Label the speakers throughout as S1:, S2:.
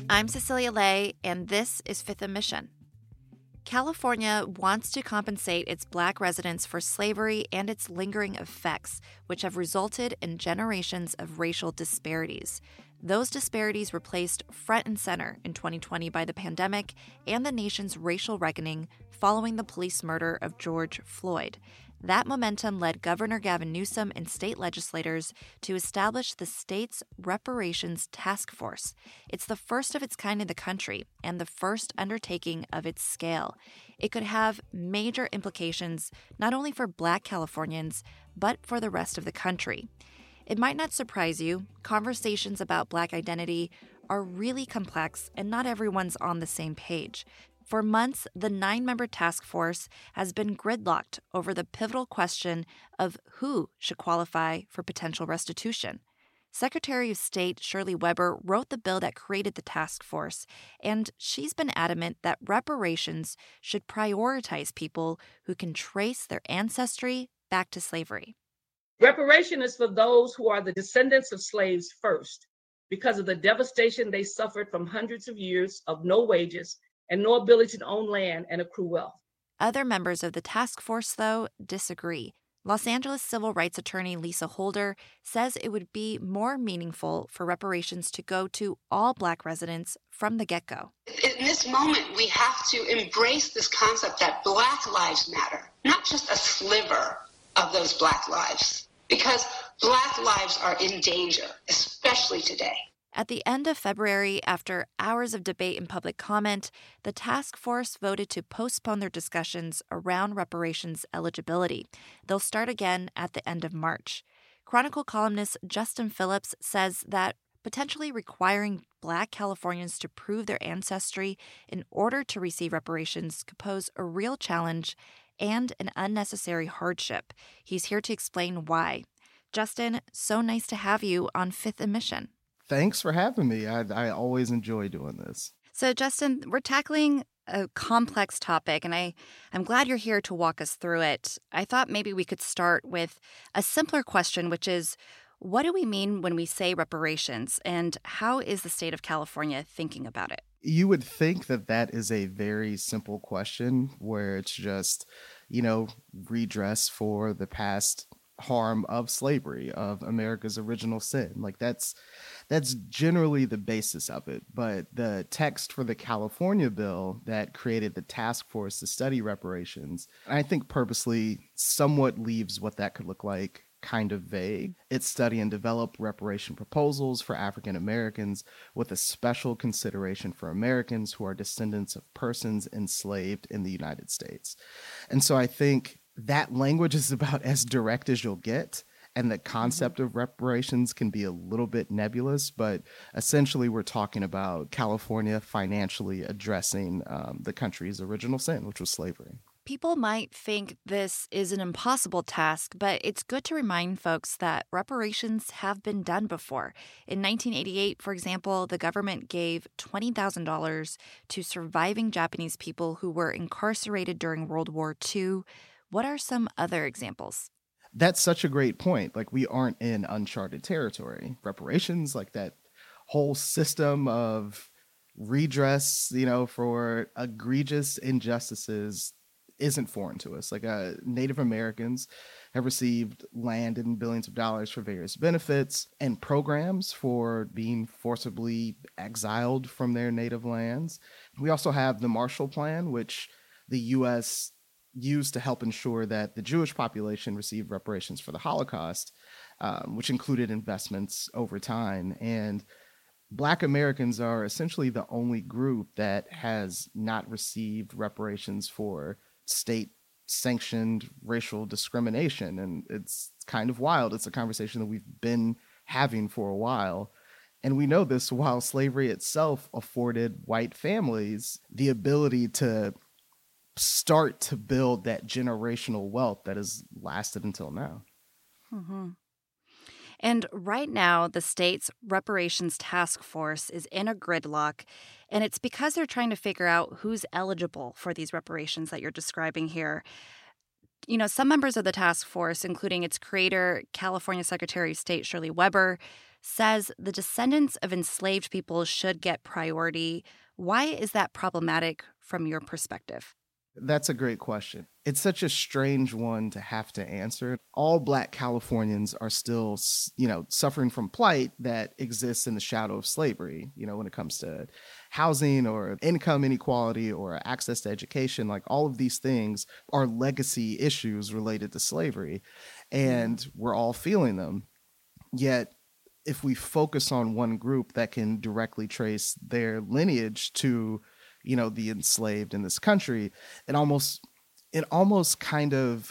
S1: I'm Cecilia Lay, and this is Fifth & Mission. California wants to compensate its Black residents for slavery and its lingering effects, which have resulted in generations of racial disparities. Those disparities were placed front and center in 2020 by the pandemic and the nation's racial reckoning following the police murder of George Floyd. That momentum led Governor Gavin Newsom and state legislators to establish the state's Reparations Task Force. It's the first of its kind in the country and the first undertaking of its scale. It could have major implications not only for Black Californians, but for the rest of the country. It might not surprise you, conversations about Black identity are really complex and not everyone's on the same page. For months, the 9-member task force has been gridlocked over the pivotal question of who should qualify for potential restitution. Secretary of State Shirley Weber wrote the bill that created the task force, and she's been adamant that reparations should prioritize people who can trace their ancestry back to slavery.
S2: Reparation is for those who are the descendants of slaves first, because of the devastation they suffered from hundreds of years of no wages and no ability to own land and accrue wealth.
S1: Other members of the task force, though, disagree. Los Angeles civil rights attorney Lisa Holder says it would be more meaningful for reparations to go to all Black residents from the get-go.
S3: In this moment, we have to embrace this concept that Black lives matter, not just a sliver of those Black lives, because Black lives are in danger, especially today.
S1: At the end of February, after hours of debate and public comment, the task force voted to postpone their discussions around reparations eligibility. They'll start again at the end of March. Chronicle columnist Justin Phillips says that potentially requiring Black Californians to prove their ancestry in order to receive reparations could pose a real challenge and an unnecessary hardship. He's here to explain why. Justin, so nice to have you on Fifth & Mission.
S4: Thanks for having me. I always enjoy doing this.
S1: So, Justin, we're tackling a complex topic, and I'm glad you're here to walk us through it. I thought maybe we could start with a simpler question, which is, what do we mean when we say reparations, and how is the state of California thinking about it?
S4: You would think that that is a very simple question where it's just, redress for the past harm of slavery, of America's original sin. Like that's generally the basis of it. But the text for the California bill that created the task force to study reparations, I think purposely somewhat leaves what that could look like kind of vague. It study and develop reparation proposals for African Americans with a special consideration for Americans who are descendants of persons enslaved in the United States. And so I think that language is about as direct as you'll get, and the concept of reparations can be a little bit nebulous, but essentially we're talking about California financially addressing the country's original sin, which was slavery.
S1: People might think this is an impossible task, but it's good to remind folks that reparations have been done before. In 1988, for example, the government gave $20,000 to surviving Japanese people who were incarcerated during World War II. What are some other examples?
S4: That's such a great point. Like, we aren't in uncharted territory. Reparations, like that whole system of redress, for egregious injustices isn't foreign to us. Like, Native Americans have received land and billions of dollars for various benefits and programs for being forcibly exiled from their native lands. We also have the Marshall Plan, which the U.S. used to help ensure that the Jewish population received reparations for the Holocaust, which included investments over time. And Black Americans are essentially the only group that has not received reparations for state-sanctioned racial discrimination. And it's kind of wild. It's a conversation that we've been having for a while. And we know this while slavery itself afforded white families the ability to start to build that generational wealth that has lasted until now.
S1: Mm-hmm. And right now, the state's reparations task force is in a gridlock, and it's because they're trying to figure out who's eligible for these reparations that you're describing here. Some members of the task force, including its creator, California Secretary of State Shirley Weber, says the descendants of enslaved people should get priority. Why is that problematic from your perspective?
S4: That's a great question. It's such a strange one to have to answer. All Black Californians are still, suffering from plight that exists in the shadow of slavery, when it comes to housing or income inequality or access to education. Like, all of these things are legacy issues related to slavery, and we're all feeling them. Yet, if we focus on one group that can directly trace their lineage to the enslaved in this country, it almost kind of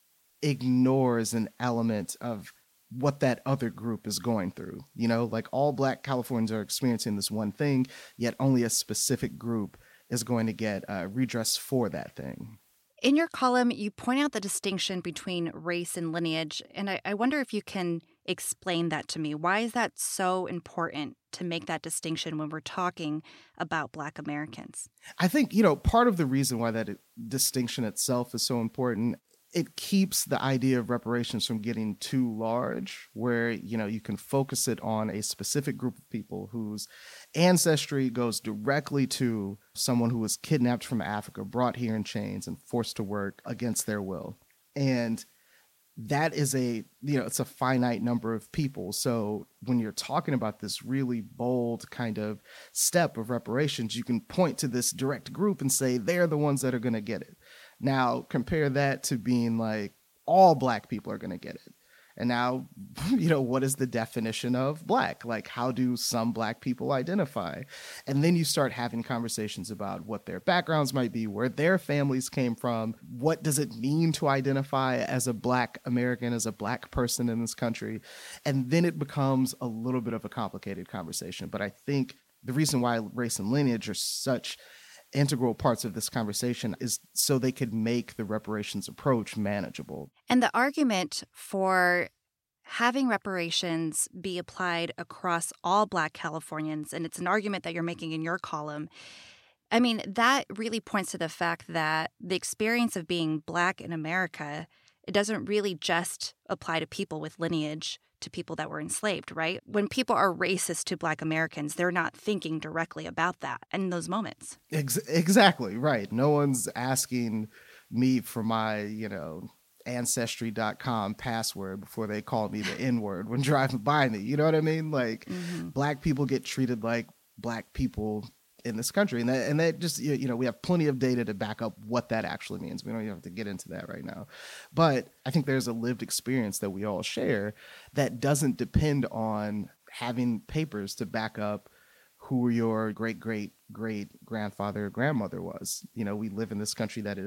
S4: ignores an element of what that other group is going through. Like, all Black Californians are experiencing this one thing, yet only a specific group is going to get redress for that thing.
S1: In your column, you point out the distinction between race and lineage, and I wonder if you can explain that to me. Why is that so important to make that distinction when we're talking about Black Americans?
S4: I think, part of the reason why that distinction itself is so important, it keeps the idea of reparations from getting too large, where, you can focus it on a specific group of people whose ancestry goes directly to someone who was kidnapped from Africa, brought here in chains, and forced to work against their will. And that is it's a finite number of people. So when you're talking about this really bold kind of step of reparations, you can point to this direct group and say they're the ones that are going to get it. Now, compare that to being like all Black people are going to get it. And now, what is the definition of Black? Like, how do some Black people identify? And then you start having conversations about what their backgrounds might be, where their families came from. What does it mean to identify as a Black American, as a Black person in this country? And then it becomes a little bit of a complicated conversation. But I think the reason why race and lineage are such integral parts of this conversation is so they could make the reparations approach manageable.
S1: And the argument for having reparations be applied across all Black Californians, and it's an argument that you're making in your column, I mean, that really points to the fact that the experience of being Black in America, it doesn't really just apply to people with lineage, to people that were enslaved, right? When people are racist to Black Americans, they're not thinking directly about that in those moments.
S4: Exactly, right. No one's asking me for my, Ancestry.com password before they call me the N-word when driving by me. You know what I mean? Like, Black people get treated like Black people in this country. And that just, we have plenty of data to back up what that actually means. We don't even have to get into that right now. But I think there's a lived experience that we all share that doesn't depend on having papers to back up who your great-great-great-grandfather or grandmother was. We live in this country that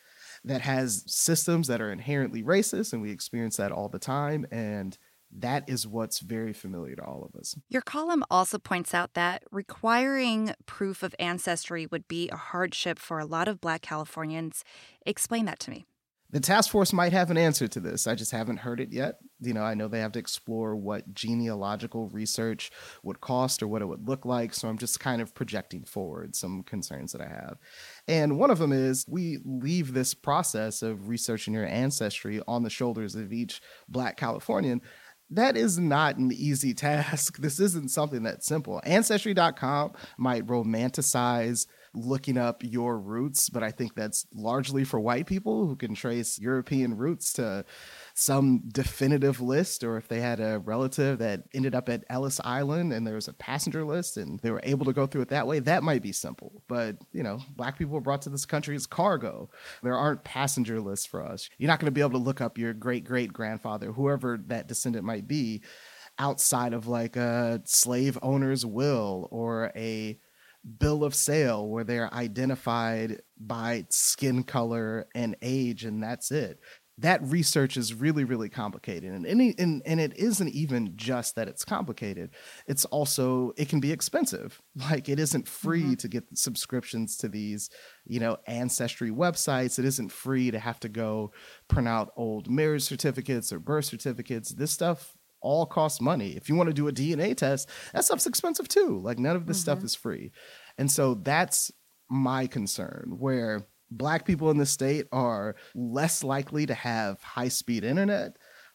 S4: has systems that are inherently racist, and we experience that all the time. And that is what's very familiar to all of us.
S1: Your column also points out that requiring proof of ancestry would be a hardship for a lot of Black Californians. Explain that to me.
S4: The task force might have an answer to this. I just haven't heard it yet. I know they have to explore what genealogical research would cost or what it would look like. So I'm just kind of projecting forward some concerns that I have. And one of them is we leave this process of researching your ancestry on the shoulders of each Black Californian. That is not an easy task. This isn't something that's simple. Ancestry.com might romanticize looking up your roots, but I think that's largely for white people who can trace European roots to some definitive list, or if they had a relative that ended up at Ellis Island and there was a passenger list and they were able to go through it that way, that might be simple. But, Black people were brought to this country as cargo. There aren't passenger lists for us. You're not going to be able to look up your great-great-grandfather, whoever that descendant might be, outside of like a slave owner's will or a bill of sale where they're identified by skin color and age, and that's it. That research is really, really complicated. And it isn't even just that it's complicated. It's also, it can be expensive. Like, it isn't free to get subscriptions to these, ancestry websites. It isn't free to have to go print out old marriage certificates or birth certificates. This stuff all costs money. If you want to do a DNA test, that stuff's expensive too. Like, none of this stuff is free. And so that's my concern, where Black people in the state are less likely to have high-speed internet,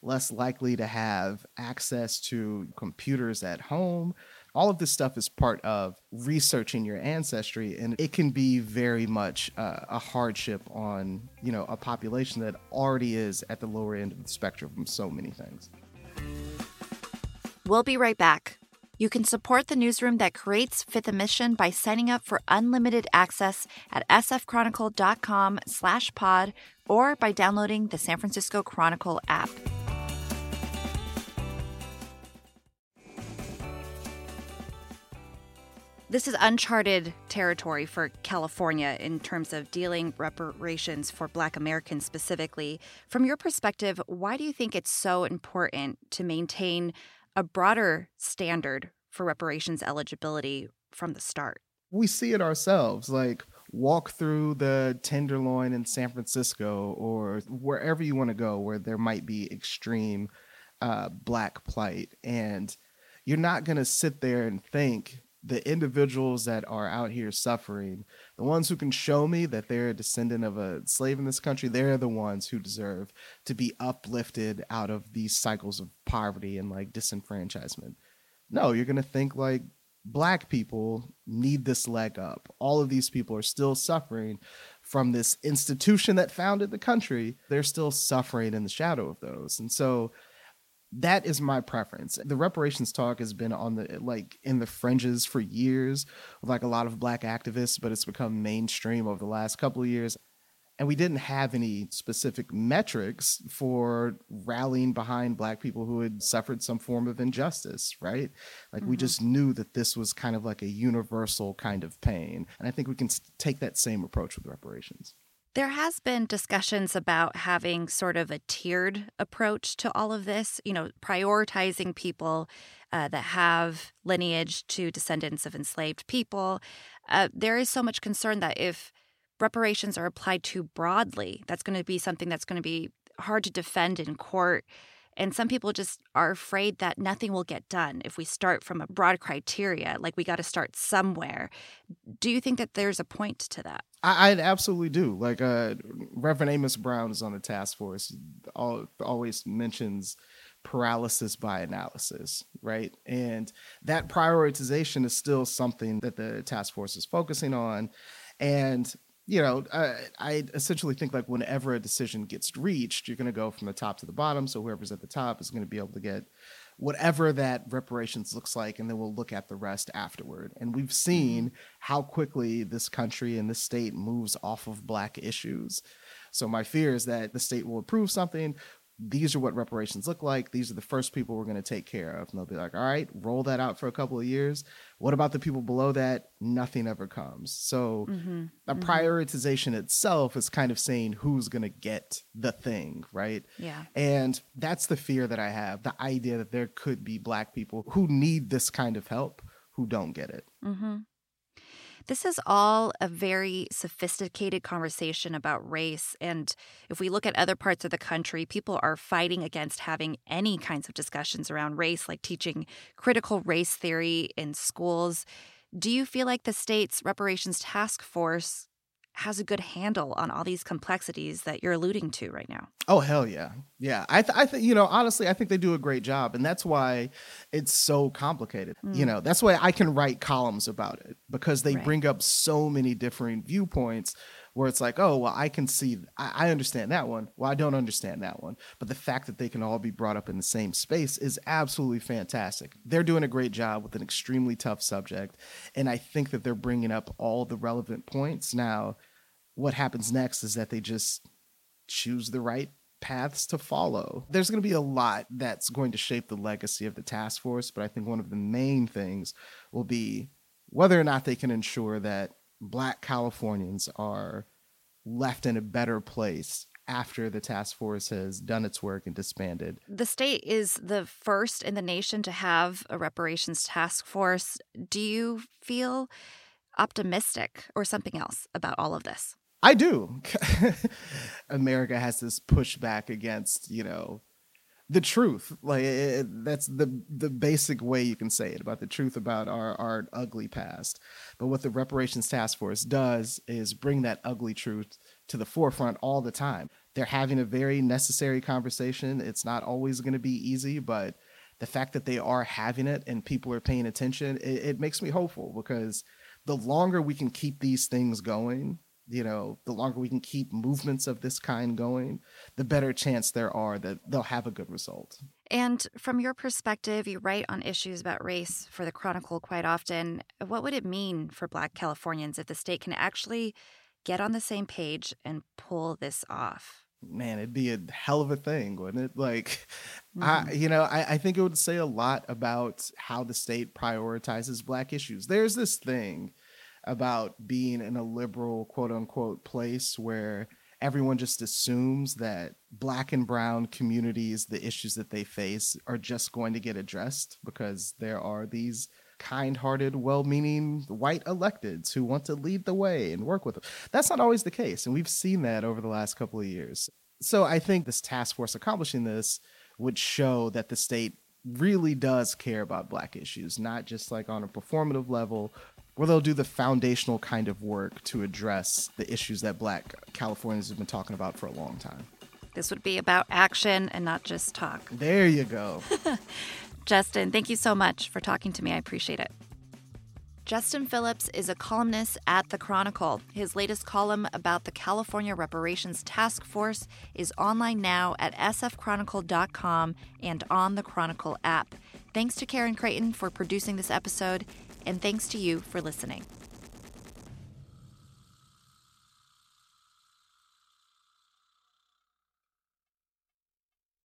S4: less likely to have access to computers at home. All of this stuff is part of researching your ancestry, and it can be very much a hardship on, a population that already is at the lower end of the spectrum from so many things.
S1: We'll be right back. You can support the newsroom that creates Fifth and Mission by signing up for unlimited access at sfchronicle.com/pod or by downloading the San Francisco Chronicle app. This is uncharted territory for California in terms of dealing reparations for Black Americans specifically. From your perspective, why do you think it's so important to maintain a broader standard for reparations eligibility from the start?
S4: We see it ourselves, like walk through the Tenderloin in San Francisco or wherever you want to go where there might be extreme Black plight. And you're not going to sit there and think the individuals that are out here suffering, the ones who can show me that they're a descendant of a slave in this country, they're the ones who deserve to be uplifted out of these cycles of poverty and like disenfranchisement. No, you're going to think like Black people need this leg up. All of these people are still suffering from this institution that founded the country. They're still suffering in the shadow of those. And so that is my preference. The reparations talk has been on in the fringes for years with like a lot of Black activists, but it's become mainstream over the last couple of years. And we didn't have any specific metrics for rallying behind Black people who had suffered some form of injustice, right? Like we just knew that this was kind of like a universal kind of pain. And I think we can take that same approach with reparations.
S1: There has been discussions about having sort of a tiered approach to all of this, prioritizing people that have lineage to descendants of enslaved people. There is so much concern that if reparations are applied too broadly, that's going to be something that's going to be hard to defend in court. And some people just are afraid that nothing will get done if we start from a broad criteria, like we got to start somewhere. Do you think that there's a point to that?
S4: I absolutely do. Like Reverend Amos Brown is on the task force, always mentions paralysis by analysis, right? And that prioritization is still something that the task force is focusing on. And I essentially think like whenever a decision gets reached, you're going to go from the top to the bottom. So whoever's at the top is going to be able to get whatever that reparations looks like, and then we'll look at the rest afterward. And we've seen how quickly this country and this state moves off of Black issues. So my fear is that the state will approve something. These are what reparations look like. These are the first people we're going to take care of. And they'll be like, all right, roll that out for a couple of years. What about the people below that? Nothing ever comes. So the prioritization itself is kind of saying who's going to get the thing, right?
S1: Yeah.
S4: And that's the fear that I have, the idea that there could be Black people who need this kind of help who don't get it.
S1: Mm-hmm. This is all a very sophisticated conversation about race. And if we look at other parts of the country, people are fighting against having any kinds of discussions around race, like teaching critical race theory in schools. Do you feel like the state's reparations task force has a good handle on all these complexities that you're alluding to right now?
S4: Oh, hell yeah. Yeah. I think, honestly, I think they do a great job. And that's why it's so complicated. That's why I can write columns about it, because they bring up so many different viewpoints where it's like, oh, well, I can see, I understand that one. Well, I don't understand that one. But the fact that they can all be brought up in the same space is absolutely fantastic. They're doing a great job with an extremely tough subject. And I think that they're bringing up all the relevant points. Now, what happens next is that they just choose the right paths to follow. There's going to be a lot that's going to shape the legacy of the task force, but I think one of the main things will be whether or not they can ensure that Black Californians are left in a better place after the task force has done its work and disbanded.
S1: The state is the first in the nation to have a reparations task force. Do you feel optimistic or something else about all of this?
S4: I do. America has this pushback against, the truth. Like that's the basic way you can say it, about the truth about our ugly past. But what the reparations task force does is bring that ugly truth to the forefront all the time. They're having a very necessary conversation. It's not always going to be easy, but the fact that they are having it and people are paying attention, it makes me hopeful, because the longer we can keep these things going, the longer we can keep movements of this kind going, the better chance there are that they'll have a good result.
S1: And from your perspective, you write on issues about race for the Chronicle quite often. What would it mean for Black Californians if the state can actually get on the same page and pull this off?
S4: Man, it'd be a hell of a thing, wouldn't it? I think it would say a lot about how the state prioritizes Black issues. There's this thing about being in a liberal, quote unquote, place where everyone just assumes that Black and brown communities, the issues that they face, are just going to get addressed because there are these kind-hearted, well-meaning white electeds who want to lead the way and work with them. That's not always the case, and we've seen that over the last couple of years. So I think this task force accomplishing this would show that the state really does care about Black issues, not just like on a performative level, where they'll do the foundational kind of work to address the issues that Black Californians have been talking about for a long time.
S1: This would be about action and not just talk.
S4: There you go.
S1: Justin, thank you so much for talking to me. I appreciate it. Justin Phillips is a columnist at The Chronicle. His latest column about the California Reparations Task Force is online now at sfchronicle.com and on the Chronicle app. Thanks to Karen Creighton for producing this episode, and thanks to you for listening.